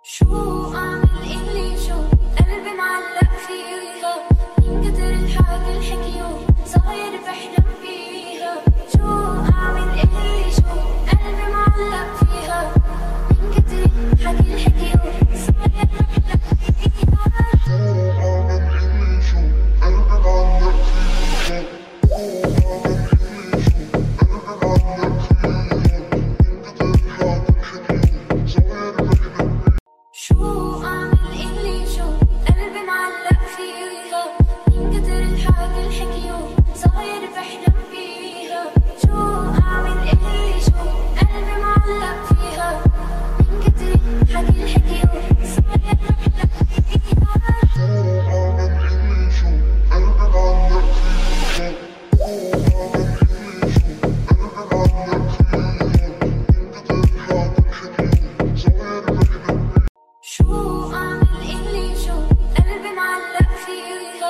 شو أعمل إلي شو قلبي معلق فيها من كتر الحكي الحكيو صاير بحلم فيها. شو أعمل إلي شو قلبي معلق فيها من كتر الحكي الحكيو صاير بحلم فيها. شو أعمل إلي شو قلبي معلق فيها. شو أعمل إلي شو قلبي معلق فيها من كتر الحكي الحكيو صاير بحلم. شو أعمل إلي شو قلبي معلق فيها من كتر الحكي الحكيو صاير بحلم فيها. شو أعمل إلي شو قلبي معلق فيها من كتر الحكي الحكيو صاير بحلم فيها. شو أعمل إلي شو قلبي معلق فيها. شو أعمل إلي شو قلبي معلق فيها من كتر الحكي الحكيو صاير بحلم. شو أعمل إلي شو قلبي معلق فيها